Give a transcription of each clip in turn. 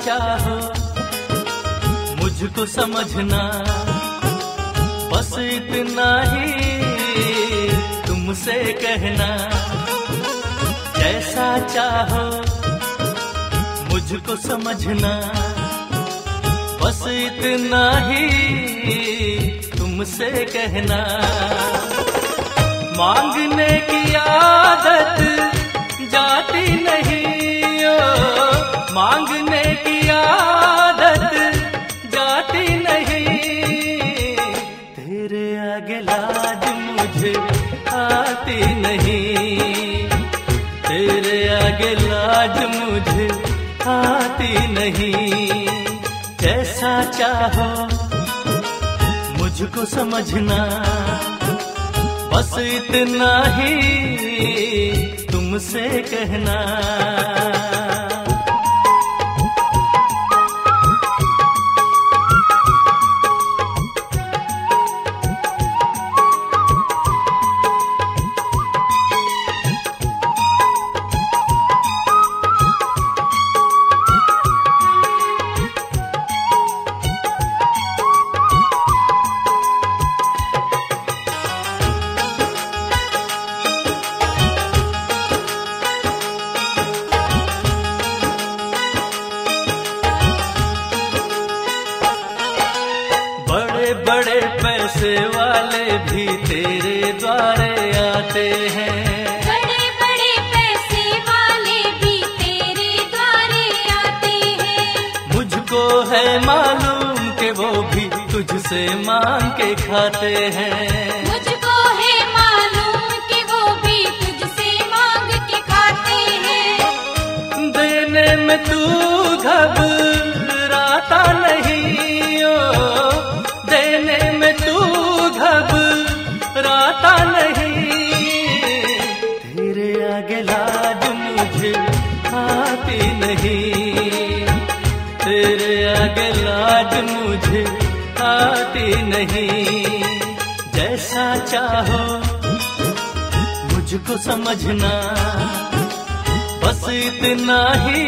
चाहो मुझको समझना, बस इतना ही तुमसे कहना। जैसा चाहो मुझको समझना, बस इतना ही तुमसे कहना। मांगने की आदत जाती नहीं, मांगने की आदत जाती नहीं। तेरे आगे लाज मुझे आती नहीं, तेरे आगे लाज मुझे आती नहीं। जैसा चाहो मुझको समझना, बस इतना ही तुमसे कहना। बड़े पैसे वाले भी तेरे द्वारे आते हैं, बड़े बड़े पैसे वाले भी तेरे द्वारे आते हैं। मुझको है मालूम कि वो भी तुझसे मांग के खाते हैं, मुझको है मालूम कि वो भी तुझसे मांग के खाते हैं। देने में तू घबराता नहीं, देने में तू घबराता नहीं। तेरे आगे लाज मुझे आती नहीं, तेरे आगे लाज मुझे आती नहीं। जैसा चाहो मुझको समझना, बस इतना ही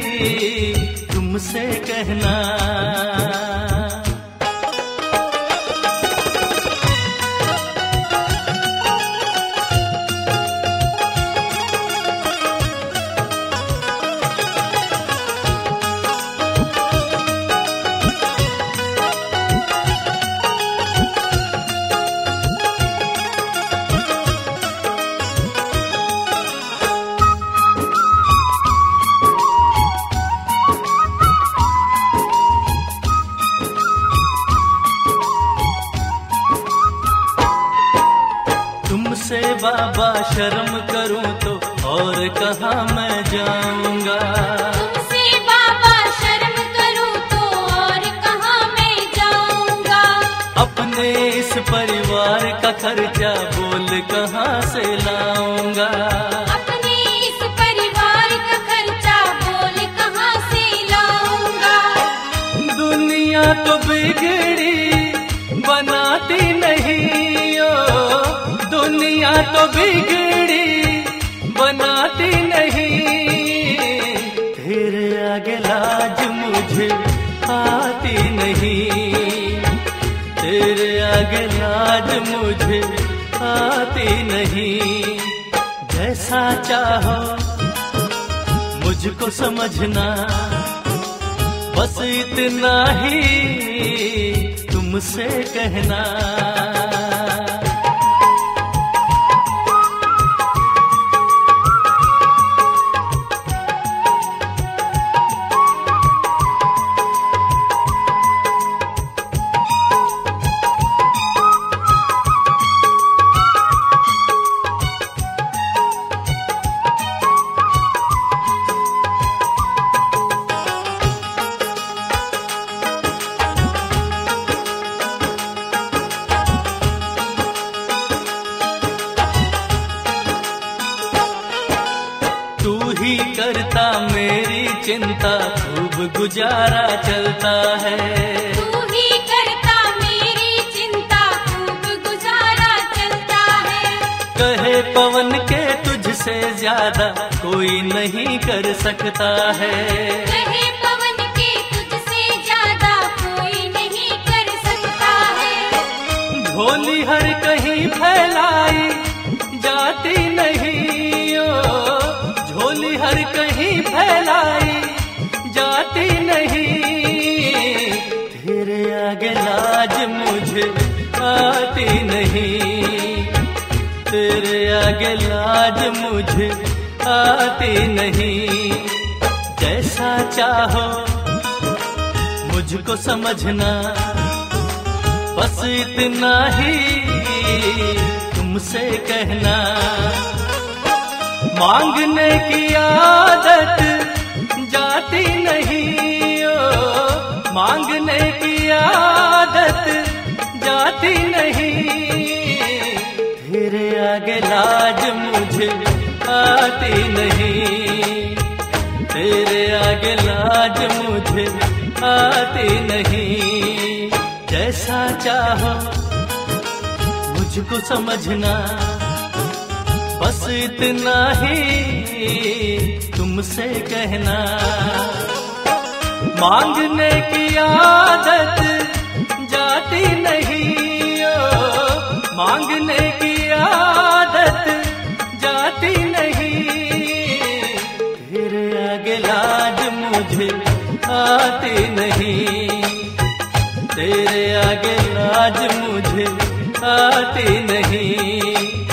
तुमसे कहना। तुमसे बाबा शर्म करूं तो और कहाँ मैं जाऊंगा, तुमसे बाबा शर्म करूं तो और कहाँ मैं जाऊंगा। अपने इस परिवार का खर्चा बोल कहाँ से लाऊंगा, अपने इस परिवार का खर्चा बोल कहाँ से लाऊंगा। दुनिया तो बिगड़ी बनाती नहीं, दुनिया तो बिगड़ी बनाती नहीं। तेरे आगे लाज मुझे आती नहीं, तेरे आगे लाज मुझे आती नहीं। जैसा चाहो मुझको समझना, बस इतना ही तुमसे कहना। ही करता मेरी चिंता, खूब गुजारा चलता है। तू ही करता मेरी चिंता, खूब गुजारा चलता है। कहे पवन के तुझसे ज्यादा कोई नहीं कर सकता है। कहे पवन के झोली हर कहीं फैलाई जाती नहीं ओ, झोली हर कहीं फैलाई जाती नहीं, तेरे आगे लाज मुझे आती नहीं, तेरे आगे लाज मुझे आती नहीं। जैसा चाहो मुझको समझना, बस इतना ही तुमसे कहना। मांगने की आदत जाती नहीं ओ, मांगने की आदत जाती नहीं, तेरे आगे लाज मुझे आती नहीं, तेरे आगे लाज मुझे आती नहीं। जैसा चाहो मुझको समझना, बस इतना ही तुमसे कहना। मांगने की आदत जाती नहीं ओ, मांगने की आदत जाती नहीं, तेरे आगे लाज मुझे आती नहीं, तेरे आगे लाज मुझे आती नहीं।